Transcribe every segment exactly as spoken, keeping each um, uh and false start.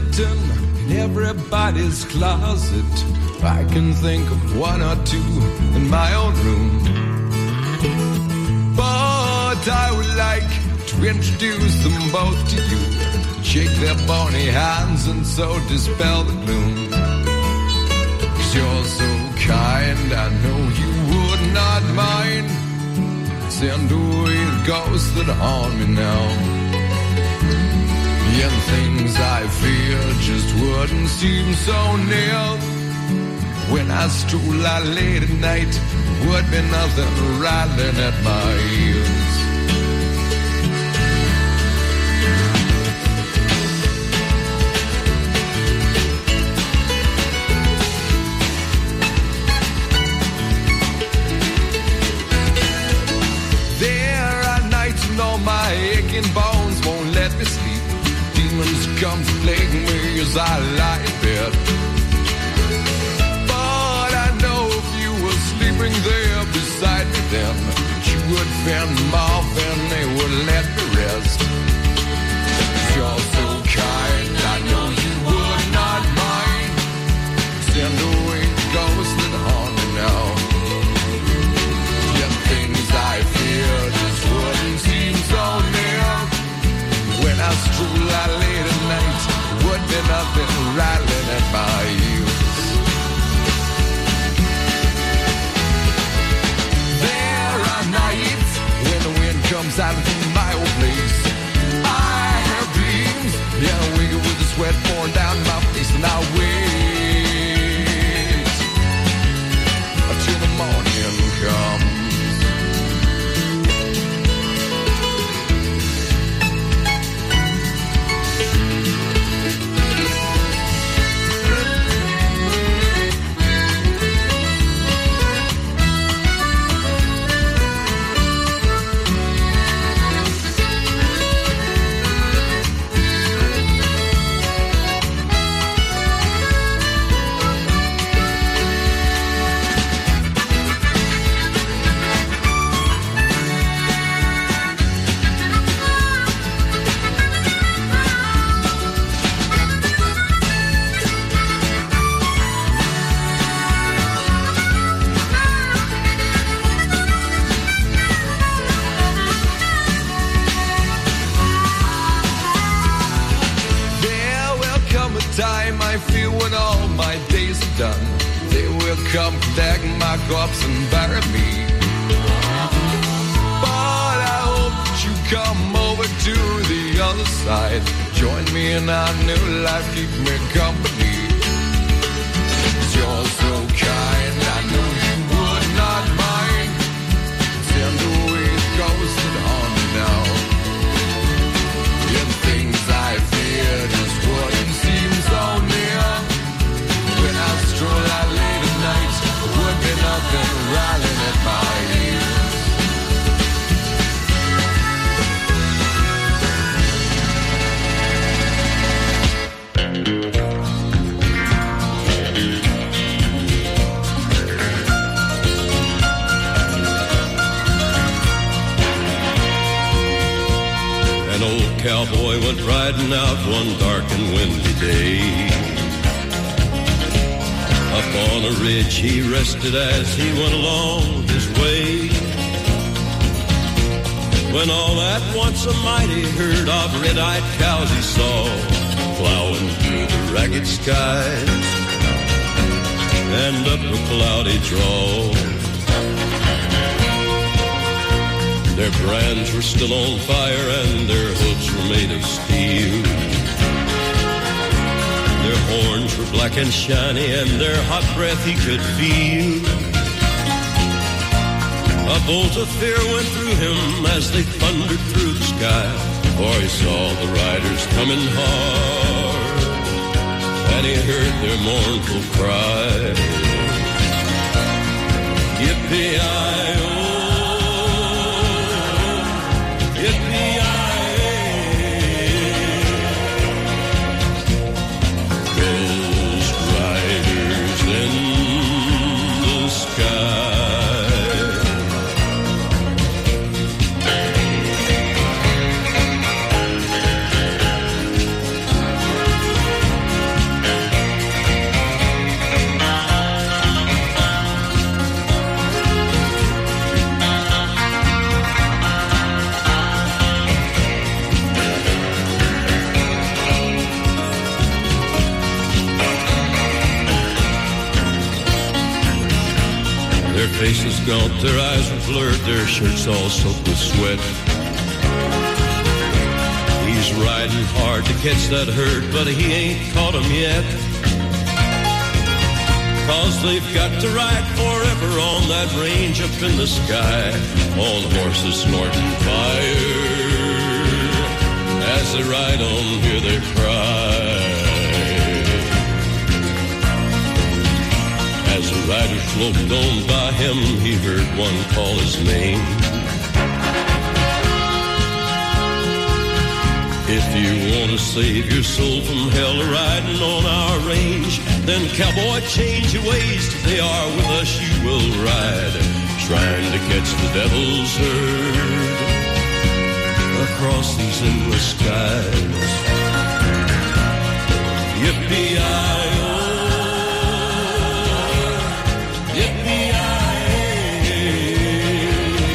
written in everybody's closet. I can think of one or two in my own room. But I would like to introduce them both to you. Shake their bony hands and so dispel the gloom. 'Cause you're so kind, I know you would not mind. Send away the ghosts that haunt me now. And things I fear just wouldn't seem so near. When I stroll out late at night, would be nothing rattling at my ears. There are nights when all my aching bones won't let me sleep. Demons come to plague me as I lie in bed. But I know if you were sleeping there beside me then, you would fend them off and they would let me rest. You're so kind, I know you would not mind. Send away the ghosts that haunt me now. Yet things I fear just wouldn't seem so near. When I stroll out late at night, would be nothing rattling at my ears. There are nights when the wind comes out from my old place. I have dreams, yeah, I wake up with the sweat pouring down my face, and I wait until the morning comes. Time I feel when all my days are done, they will come collect my corpse and bury me. But I hope that you come over to the other side, join me in our new life, keep me company. 'Cause you're so kind, I know you would not mind. Send away the ghosts that haunt me now. And things I fear just wouldn't seem so near. When I stroll out late at night, would be nothing rattling at my ears. An old cowboy went riding out one dark and windy day. Up on a ridge he rested as he went along his way. When all at once a mighty herd of red-eyed cows he saw plowing through the ragged skies and up a cloudy draw. Their brands were still on fire and their hooves were made of steel. Their horns were black and shiny and their hot breath he could feel. A bolt of fear went through him as they thundered through the sky, for he saw the riders coming hard and he heard their mournful cry. Yippee-i-oh, Ghost riders in the sky. faces gaunt, their eyes are blurred, their shirts all soaked with sweat. He's riding hard to catch that herd, but he ain't caught 'em yet. 'Cause they've got to ride forever on that range up in the sky, all the horses snorting fire. As they ride on, hear they cry. As the rider sloped on by him, he heard one call his name. If you want to save your soul from hell riding on our range, then cowboy, change your ways. They are with us, you will ride, trying to catch the devil's herd across these endless skies. Yippee-yi-oh, yippee-yi-ay.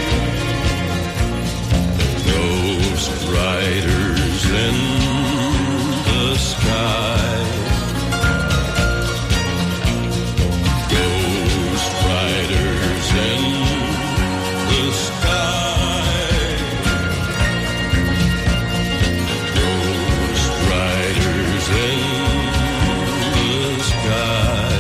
Ghost riders in the sky, ghost riders in the sky, ghost riders in the sky.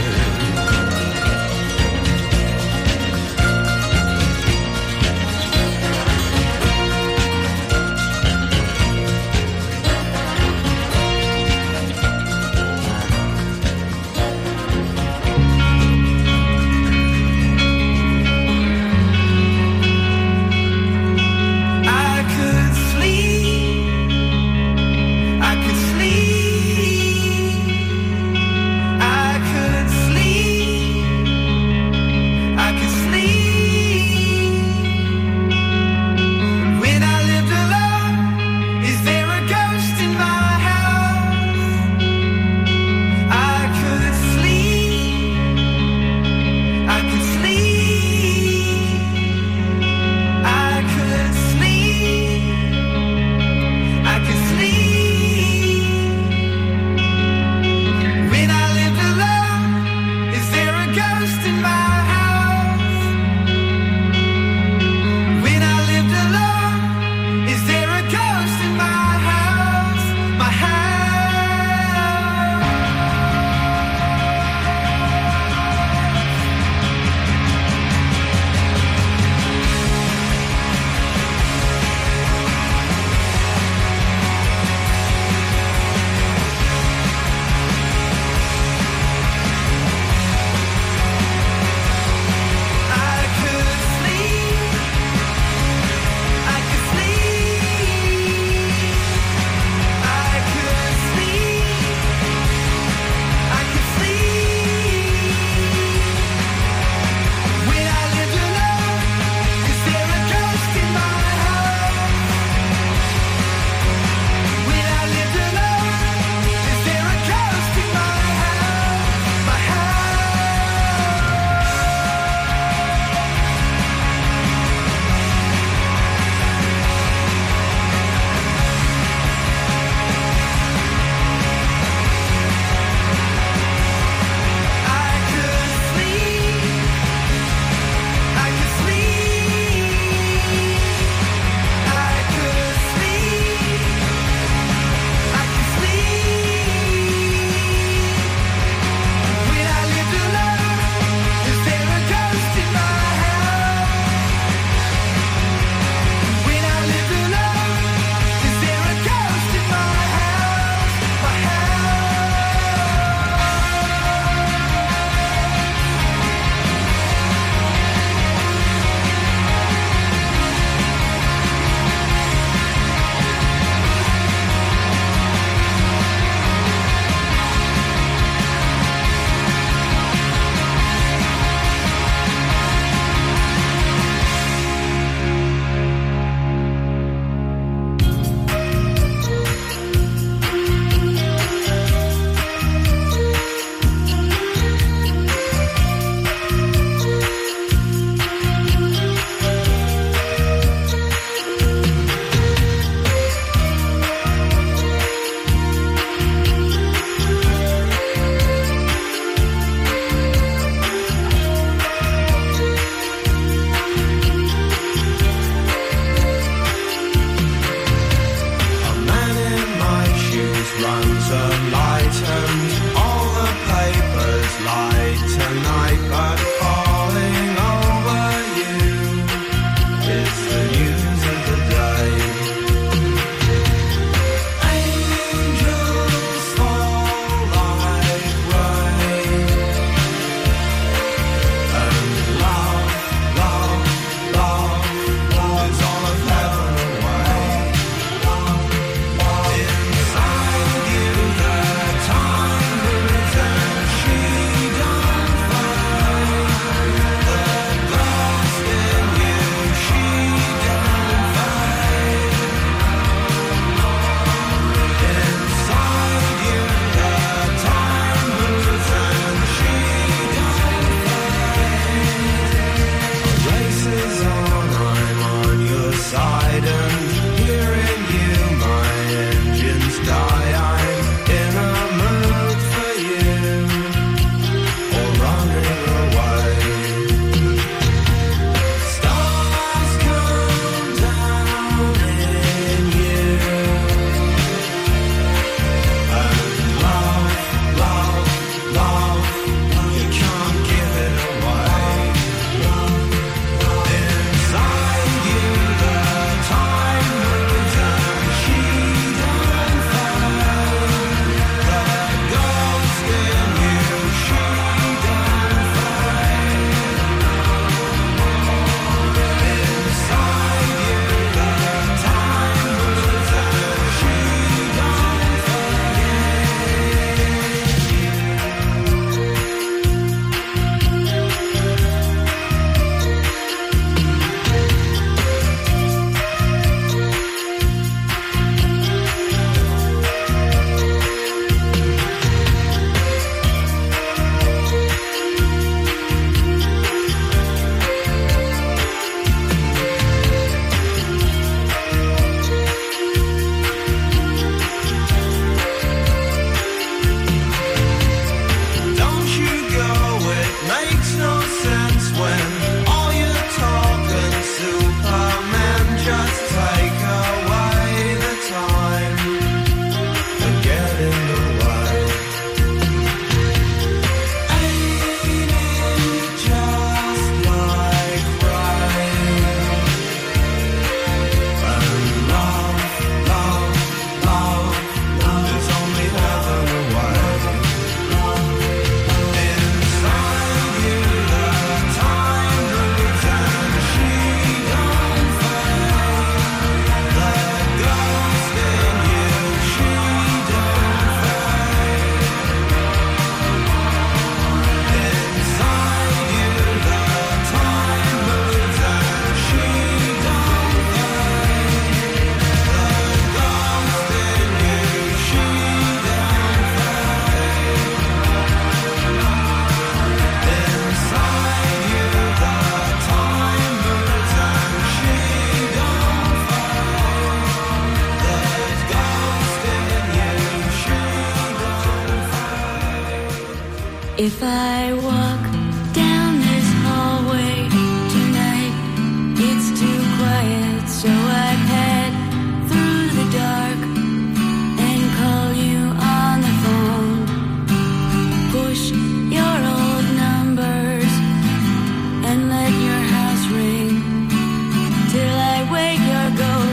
If I walk down this hallway tonight, it's too quiet, so I head through the dark and call you on the phone. Push your old numbers and let your house ring till I wake your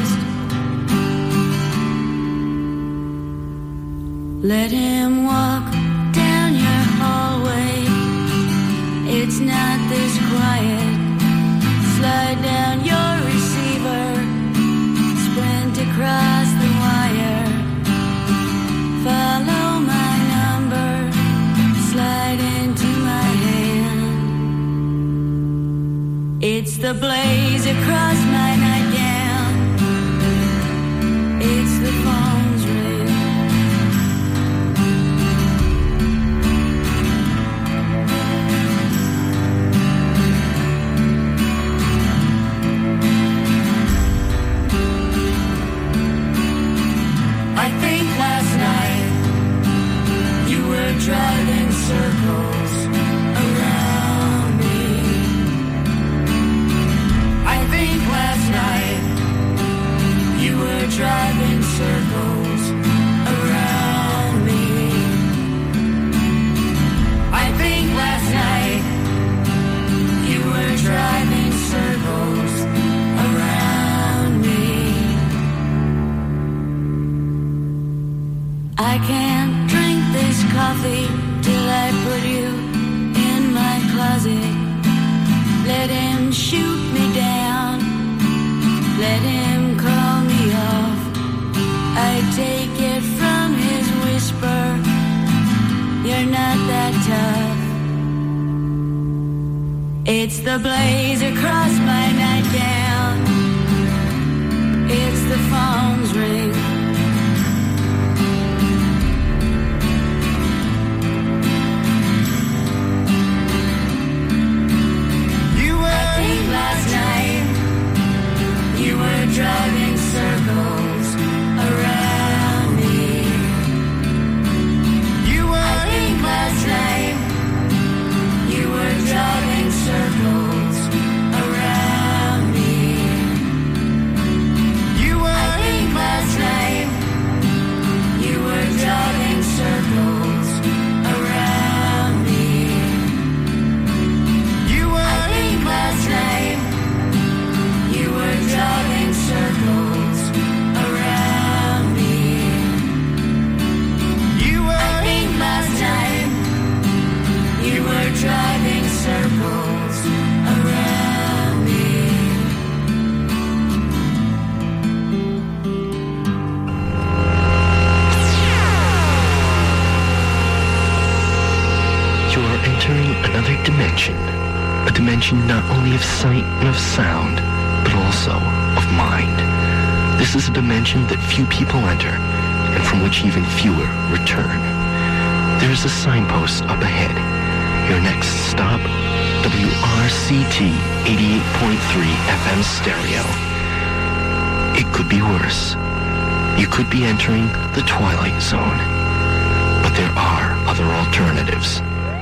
ghost. Let him walk down your hallway. It's not this quiet. Slide down your receiver, sprint across the wire. Follow my number, slide into my hand. It's the blaze across my nightgown. It's the phone's ring. Driving circles around me. I think last night you were driving circles around me. I think last night you were driving circles around me. I can't drink this coffee till I put you in my closet. Let him shoot me down, let him call me off. I take it from his whisper, you're not that tough. It's the blaze across my nightgown. It's the phone's ring. Driving circles around me. You were I think last night you were driving circles around me. You were I think last night you were driving circles around me. You were I think last night you were driving circles around me. You were I think last night you were driving circles around me. You are entering another dimension, a dimension not only of sight and of sound, but also of mind. This is a dimension that few people enter, and from which even fewer return. There is a signpost up ahead. Your next stop, W R C T eighty-eight point three F M stereo. It could be worse. You could be entering the Twilight Zone. But there are other alternatives.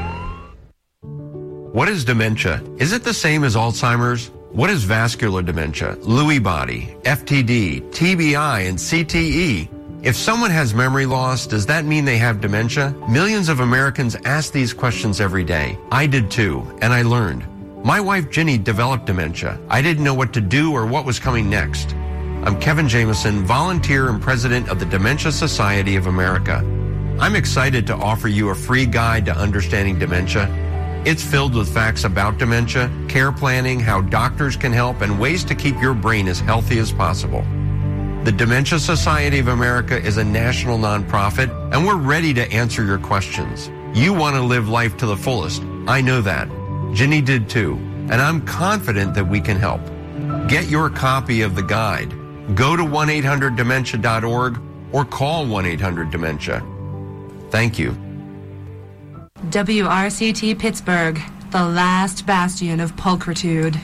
What is dementia? Is it the same as Alzheimer's? What is vascular dementia, Lewy body, F T D, T B I, and C T E? If someone has memory loss, does that mean they have dementia? Millions of Americans ask these questions every day. I did too, and I learned. My wife Ginny developed dementia. I didn't know what to do or what was coming next. I'm Kevin Jameson, volunteer and president of the Dementia Society of America. I'm excited to offer you a free guide to understanding dementia. It's filled with facts about dementia, care planning, how doctors can help, and ways to keep your brain as healthy as possible. The Dementia Society of America is a national nonprofit, and we're ready to answer your questions. You want to live life to the fullest. I know that. Ginny did too, and I'm confident that we can help. Get your copy of the guide. Go to one eight hundred dementia dot org or call one eight hundred dementia. Thank you. W R C T Pittsburgh, the last bastion of pulchritude.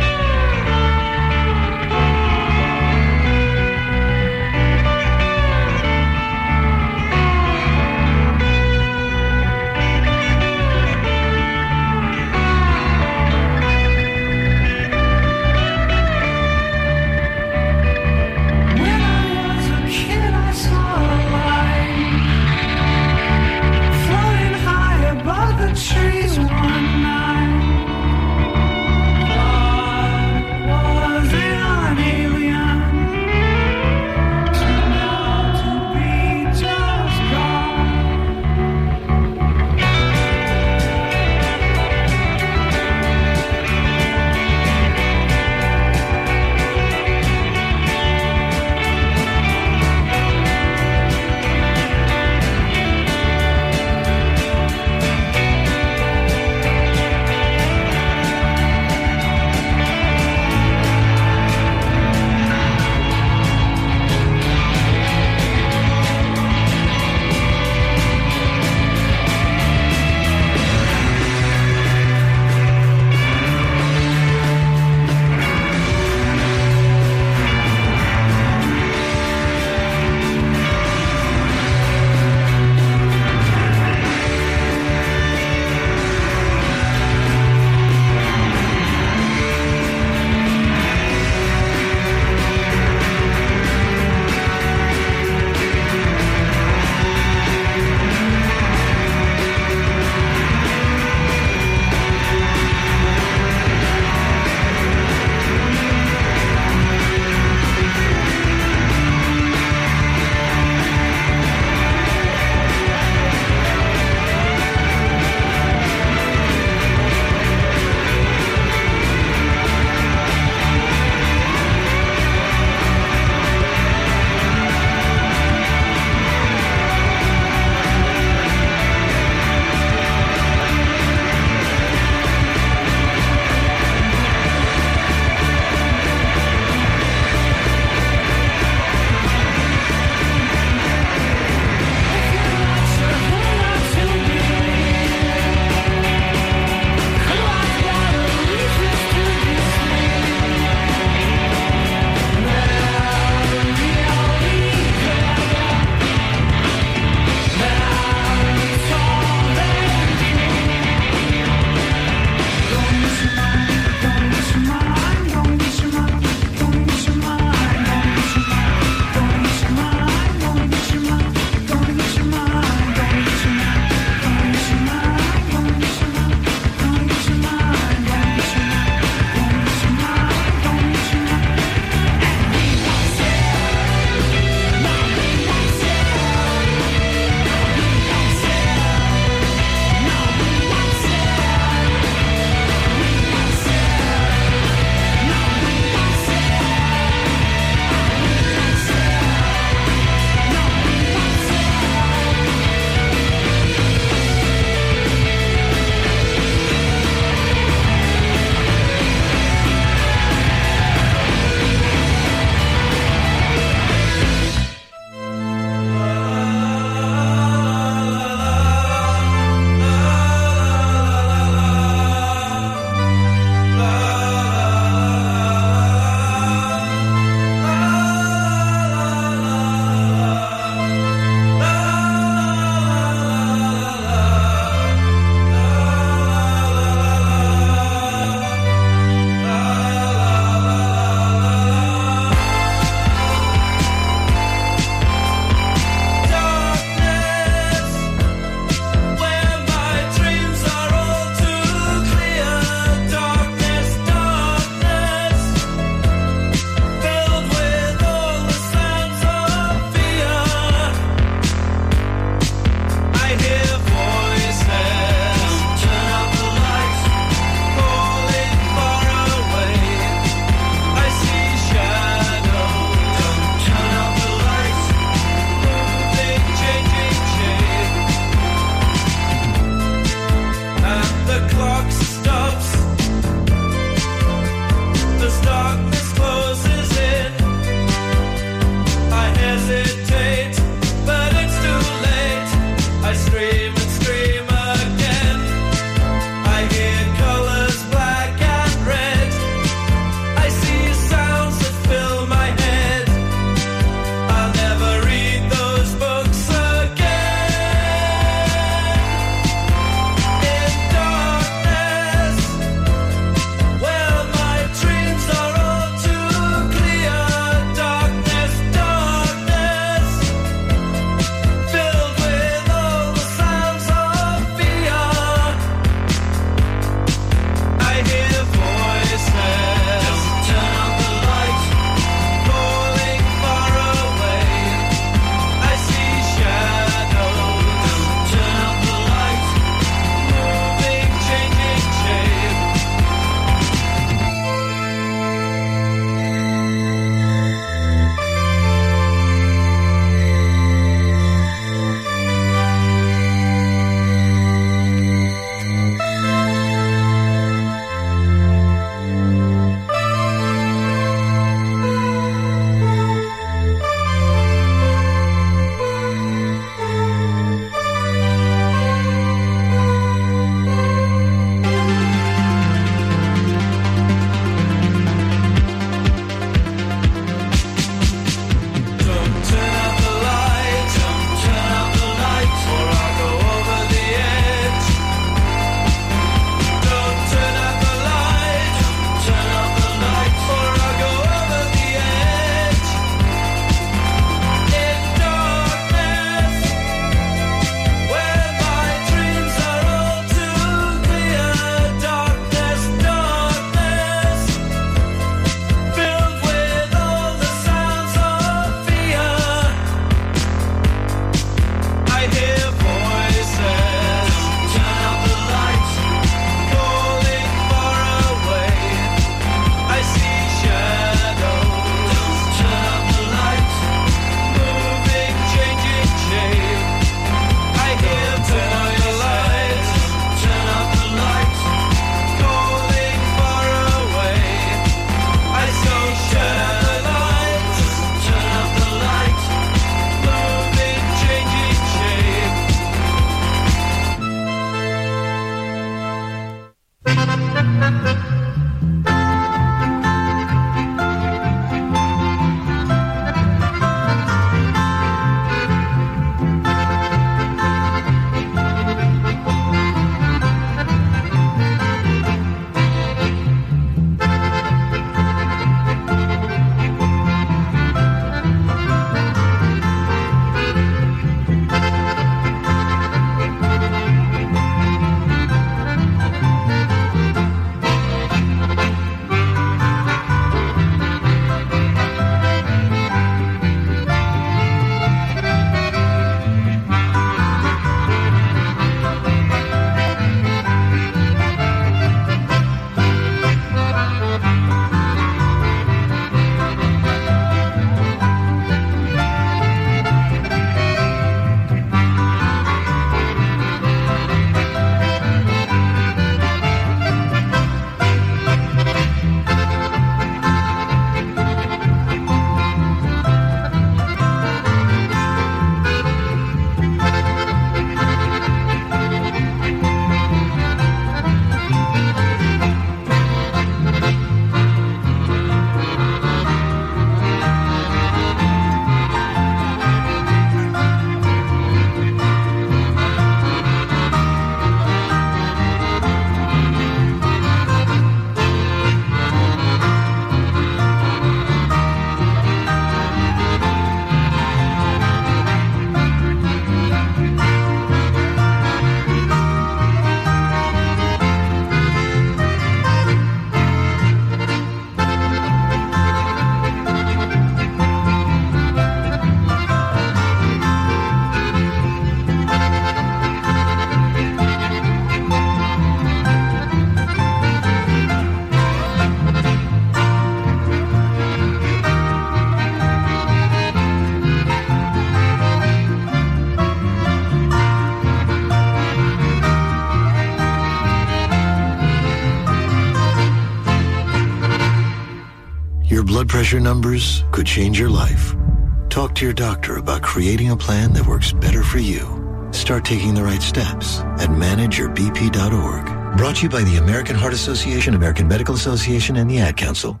pressure numbers could change your life. Talk to your doctor about creating a plan that works better for you. Start taking the right steps at manage your b p dot org. Brought to you by the American Heart Association, American Medical Association, and the Ad Council.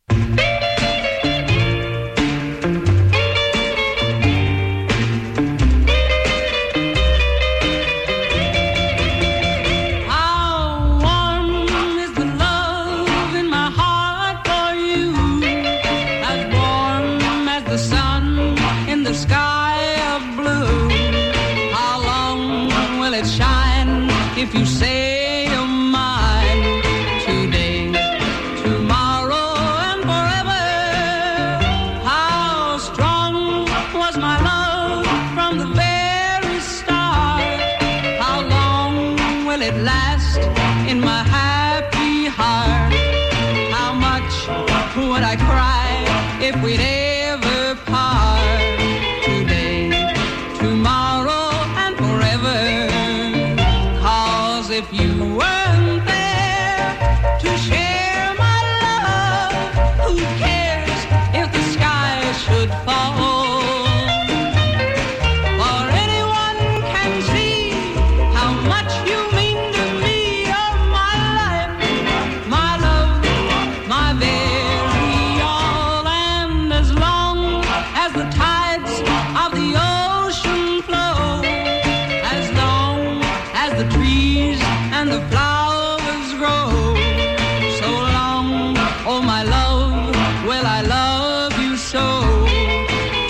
If you say you're mine today, tomorrow, and forever, how strong was my love from the very start? How long will it last in my happy heart? How much would I cry if we'd ever part? Today, tomorrow, and forever. If you weren't there to share my love, who cares if the sky should fall? For anyone can see how much you mean to me. You're my life, my love, my very all. And as long as the tides of the ocean flow, as long as the trees and the flowers grow, so long, oh my love, will I love you so.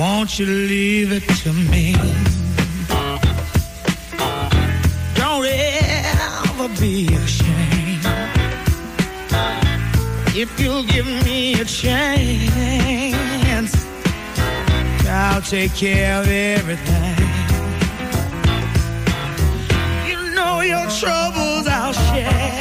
won't you leave it to me? Don't ever be ashamed. If you'll give me a chance, I'll take care of everything. You know your troubles I'll share.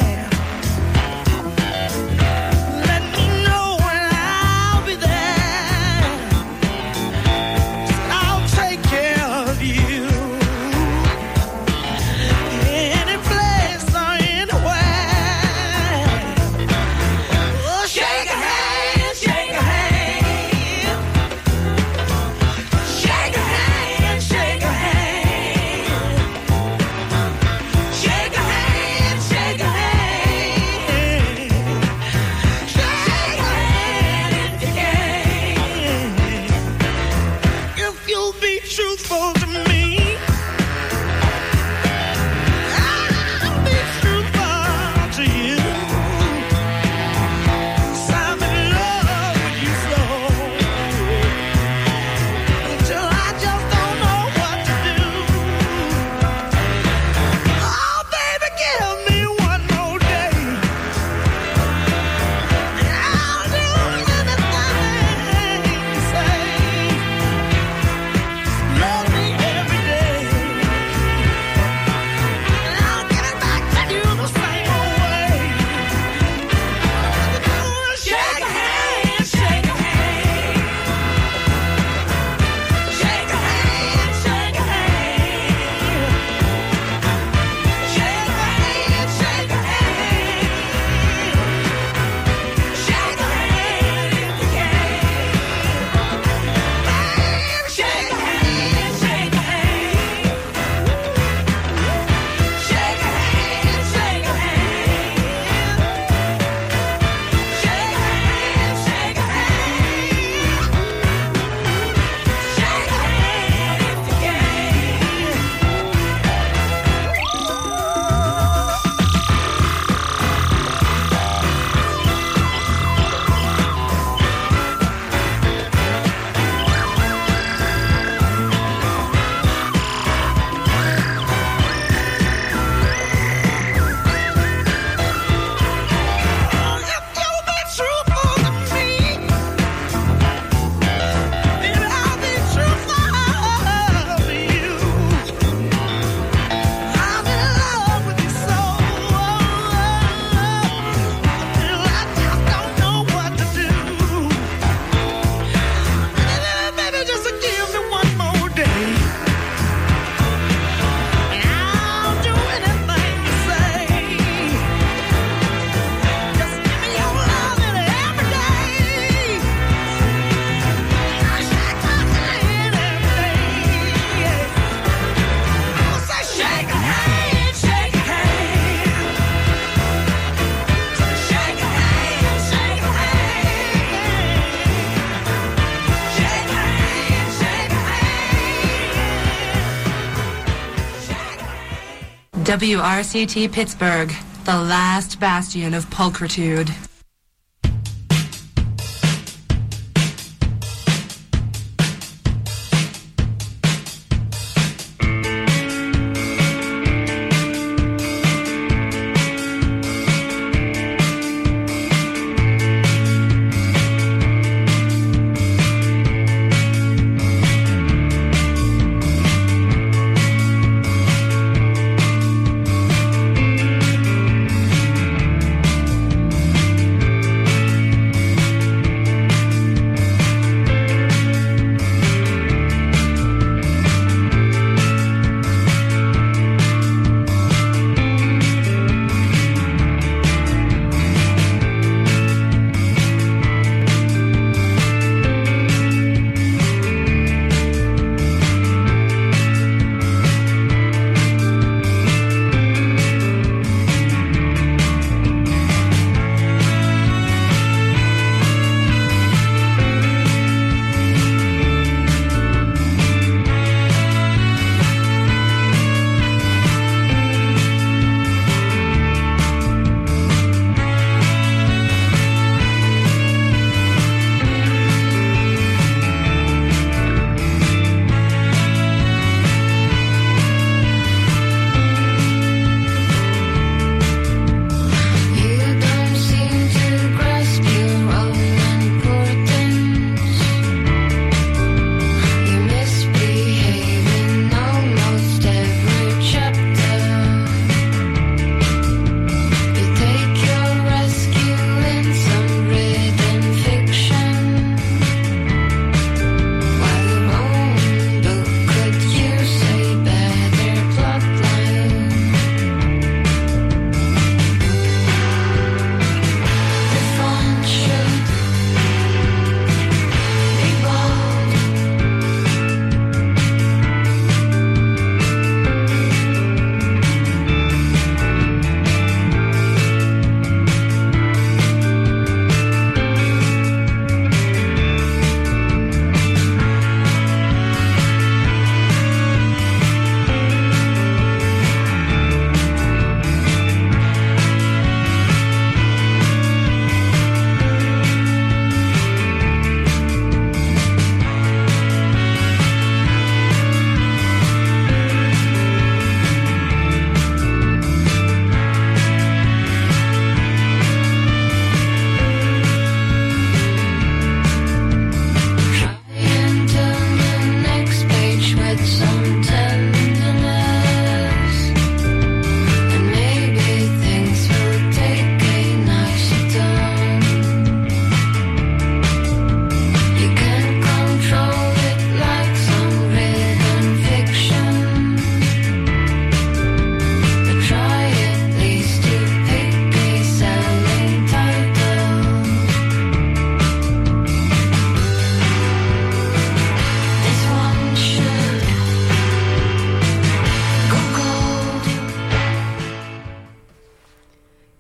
W R C T Pittsburgh, the last bastion of pulchritude.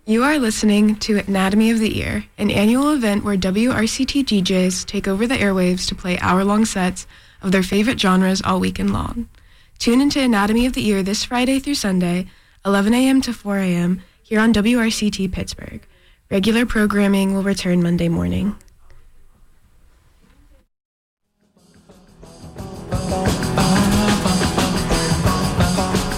You are listening to Anatomy of the Ear, an annual event where W R C T D Js take over the airwaves to play hour-long sets of their favorite genres all weekend long. Tune into Anatomy of the Ear this Friday through Sunday, eleven a.m. to four a.m., here on W R C T Pittsburgh. Regular programming will return Monday morning.